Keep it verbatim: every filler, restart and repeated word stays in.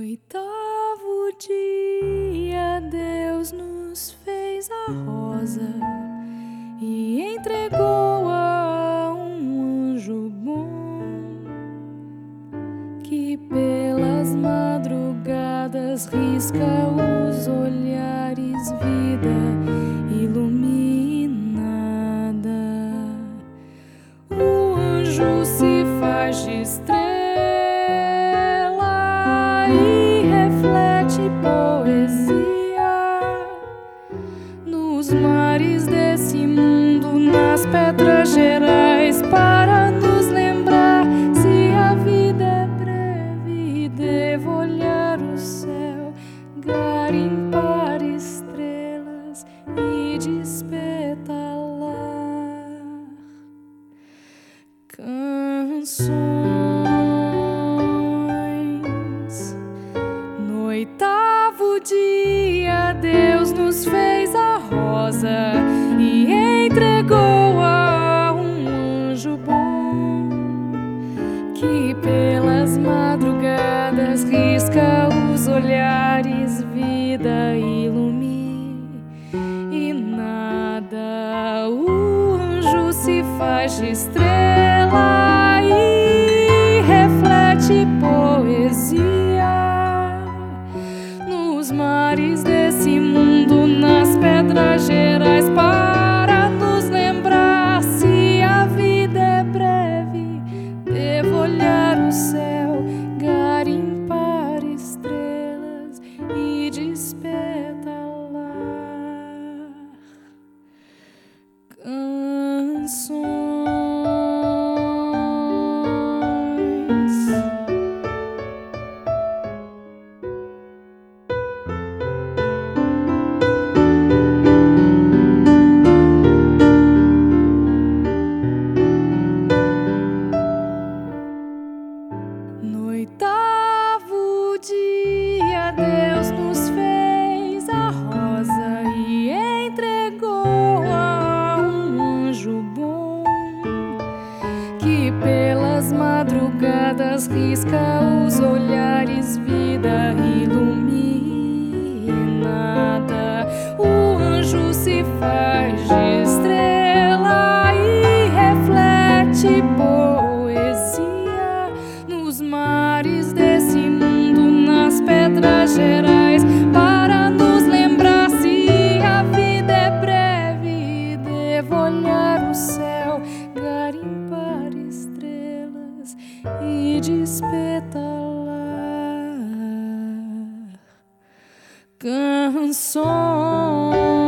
oitavo dia, Deus nos fez a rosa e entregou-a a um anjo bom, que pelas madrugadas risca os olhares, vida iluminada. O anjo se faz de estrela e reflete poesia nos mares desse mundo, nas pedras gerais, para nos lembrar: se a vida é breve, devo olhar o céu, garimpar estrelas e despetalar canções. No oitavo dia, Deus nos fez a rosa e entregou-a a um anjo bom, que pelas madrugadas risca os olhares, vida iluminada. O anjo se faz de estrela e reflete poesia nos mares desse mundo, nas pedras gerais, para nos lembrar: se a vida é breve, devo olhar o céu, garimpar estrelas e despetalar canções. No oitavo dia, Deus nos fez a rosa e entregou-a a um anjo bom, que pelas madrugadas risca os olhares, vida iluminada. O anjo se faz de estrela e reflete poesia nos mares desse mundo, nas pedras gerais, para nos lembrar: se a vida é breve, devo olhar o céu, garimpar estrelas e despetalar canções.